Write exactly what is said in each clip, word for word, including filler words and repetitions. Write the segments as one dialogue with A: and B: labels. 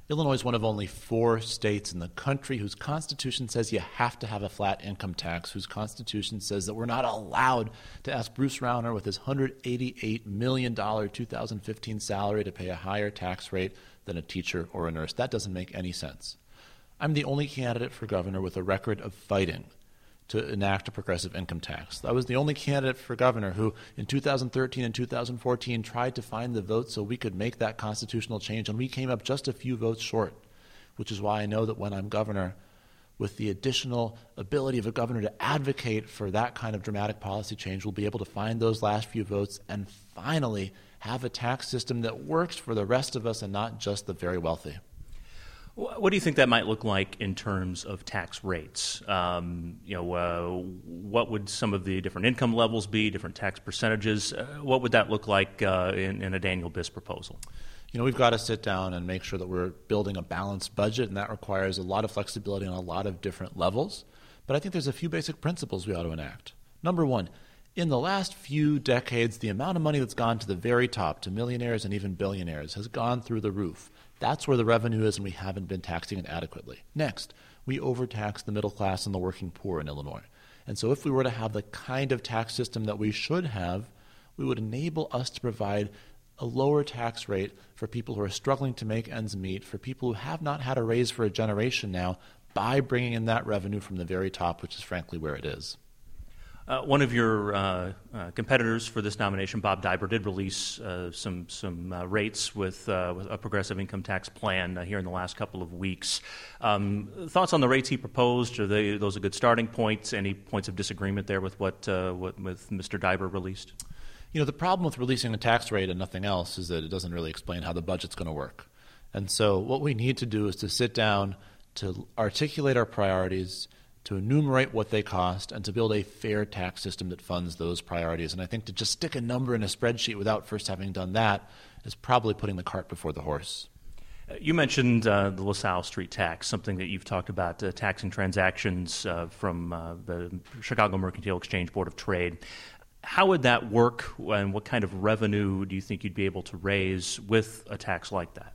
A: Illinois is one of only four states in the country whose constitution says you have to have a flat income tax, whose constitution says that we're not allowed to ask Bruce Rauner with his one hundred eighty-eight million dollars two thousand fifteen salary to pay a higher tax rate than a teacher or a nurse. That doesn't make any sense. I'm the only candidate for governor with a record of fighting to enact a progressive income tax. I was the only candidate for governor who, in two thousand thirteen and two thousand fourteen, tried to find the votes so we could make that constitutional change, and we came up just a few votes short, which is why I know that when I'm governor, with the additional ability of a governor to advocate for that kind of dramatic policy change, we'll be able to find those last few votes and finally have a tax system that works for the rest of us and not just the very wealthy.
B: What do you think that might look like in terms of tax rates? Um, you know, uh, what would some of the different income levels be, different tax percentages? Uh, what would that look like uh, in, in a Daniel Biss proposal?
A: You know, we've got to sit down and make sure that we're building a balanced budget, and that requires a lot of flexibility on a lot of different levels. But I think there's a few basic principles we ought to enact. Number one, in the last few decades, the amount of money that's gone to the very top, to millionaires and even billionaires, has gone through the roof. That's where the revenue is, and we haven't been taxing it adequately. Next, we overtax the middle class and the working poor in Illinois. And so if we were to have the kind of tax system that we should have, we would enable us to provide a lower tax rate for people who are struggling to make ends meet, for people who have not had a raise for a generation now, by bringing in that revenue from the very top, which is frankly where it is.
B: Uh, one of your uh, uh, competitors for this nomination, Bob Dibert, did release uh, some some uh, rates with, uh, with a progressive income tax plan uh, here in the last couple of weeks. Um, thoughts on the rates he proposed? Are they those are good starting points? Any points of disagreement there with what, uh, what with Mister Dibert released?
A: You know, the problem with releasing a tax rate and nothing else is that it doesn't really explain how the budget's going to work. And so what we need to do is to sit down, to articulate our priorities, to enumerate what they cost, and to build a fair tax system that funds those priorities. And I think to just stick a number in a spreadsheet without first having done that is probably putting the cart before the horse.
B: You mentioned uh, the LaSalle Street tax, something that you've talked about, uh, taxing transactions uh, from uh, the Chicago Mercantile Exchange Board of Trade. How would that work, and what kind of revenue do you think you'd be able to raise with a tax like that?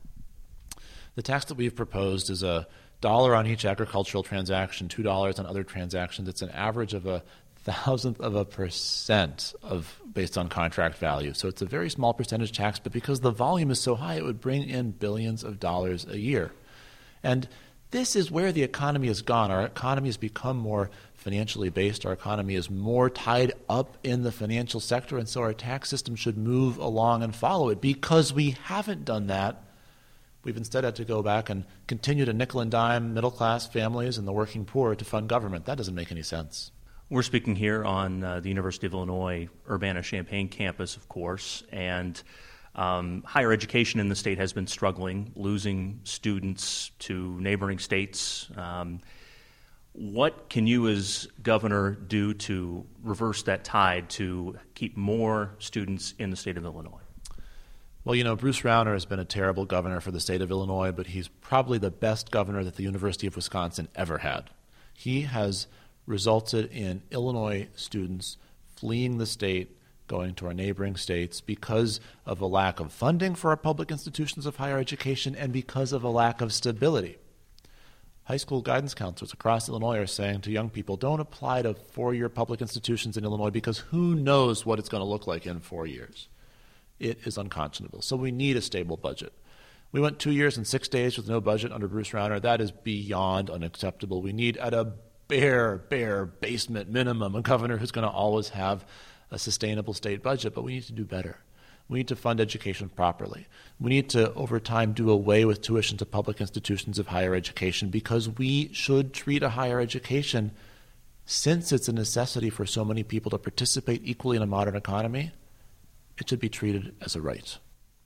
A: The tax that we've proposed is a dollar on each agricultural transaction, two dollars on other transactions. It's an average of a thousandth of a percent of based on contract value. So it's a very small percentage tax, but because the volume is so high, it would bring in billions of dollars a year. And this is where the economy has gone. Our economy has become more financially based. Our economy is more tied up in the financial sector, and so our tax system should move along and follow it. Because we haven't done that, we've instead had to go back and continue to nickel and dime middle-class families and the working poor to fund government. That doesn't make any sense.
B: We're speaking here on uh, the University of Illinois Urbana-Champaign campus, of course, and um, higher education in the state has been struggling, losing students to neighboring states. Um, what can you as governor do to reverse that tide to keep more students in the state of Illinois?
A: Well, you know, Bruce Rauner has been a terrible governor for the state of Illinois, but he's probably the best governor that the University of Wisconsin ever had. He has resulted in Illinois students fleeing the state, going to our neighboring states because of a lack of funding for our public institutions of higher education and because of a lack of stability. High school guidance counselors across Illinois are saying to young people, don't apply to four-year public institutions in Illinois because who knows what it's going to look like in four years. It is unconscionable. So we need a stable budget. We went two years and six days with no budget under Bruce Rauner. That is beyond unacceptable. We need, at a bare, bare basement minimum, a governor who's going to always have a sustainable state budget, but we need to do better. We need to fund education properly. We need to, over time, do away with tuition to public institutions of higher education because we should treat a higher education, since it's a necessity for so many people to participate equally in a modern economy, it should be treated as a right.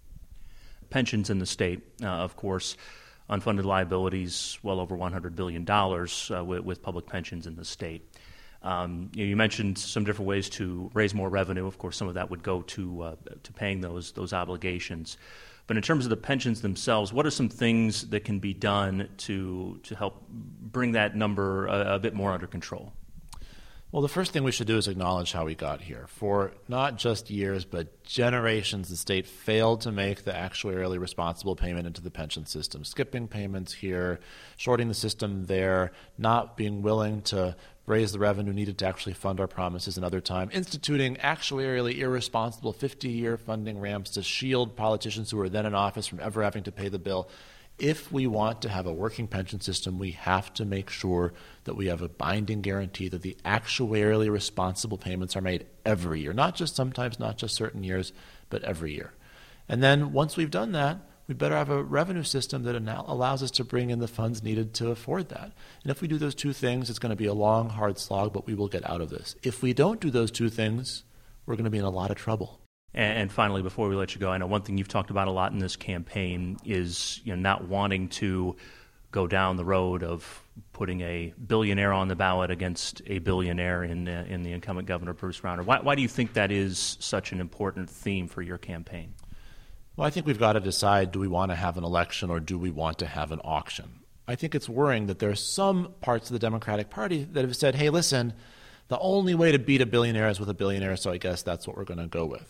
B: Pensions in the state, uh, of course, unfunded liabilities, well over one hundred billion dollars uh, with, with public pensions in the state. Um, you, know, you mentioned some different ways to raise more revenue. Of course, some of that would go to uh, to paying those those obligations. But in terms of the pensions themselves, what are some things that can be done to to help bring that number a, a bit more under control?
A: Well, the first thing we should do is acknowledge how we got here. For not just years, but generations, the state failed to make the actuarially responsible payment into the pension system, skipping payments here, shorting the system there, not being willing to raise the revenue needed to actually fund our promises another time, instituting actuarially irresponsible fifty-year funding ramps to shield politicians who were then in office from ever having to pay the bill. If we want to have a working pension system, we have to make sure that we have a binding guarantee that the actuarially responsible payments are made every year, not just sometimes, not just certain years, but every year. And then once we've done that, we better have a revenue system that allows us to bring in the funds needed to afford that. And if we do those two things, it's going to be a long, hard slog, but we will get out of this. If we don't do those two things, we're going to be in a lot of trouble.
B: And finally, before we let you go, I know one thing you've talked about a lot in this campaign is, you know, not wanting to go down the road of putting a billionaire on the ballot against a billionaire in uh, in the incumbent governor, Bruce Rauner. Why, why do you think that is such an important theme for your campaign?
A: Well, I think we've got to decide, do we want to have an election or do we want to have an auction? I think it's worrying that there are some parts of the Democratic Party that have said, hey, listen, the only way to beat a billionaire is with a billionaire, so I guess that's what we're going to go with.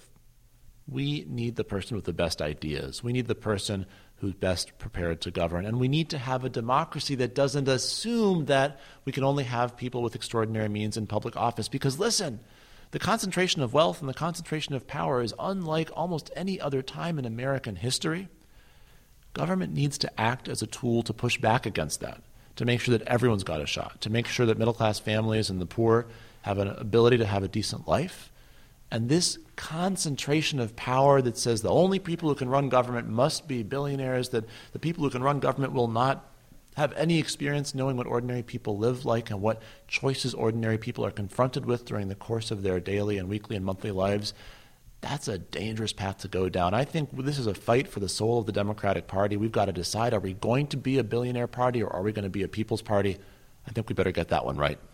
A: We need the person with the best ideas. We need the person who's best prepared to govern. And we need to have a democracy that doesn't assume that we can only have people with extraordinary means in public office. Because listen, the concentration of wealth and the concentration of power is unlike almost any other time in American history. Government needs to act as a tool to push back against that, to make sure that everyone's got a shot, to make sure that middle-class families and the poor have an ability to have a decent life. And this concentration of power that says the only people who can run government must be billionaires, that the people who can run government will not have any experience knowing what ordinary people live like and what choices ordinary people are confronted with during the course of their daily and weekly and monthly lives, that's a dangerous path to go down. I think this is a fight for the soul of the Democratic Party. We've got to decide, are we going to be a billionaire party or are we going to be a people's party? I think we better get that one right.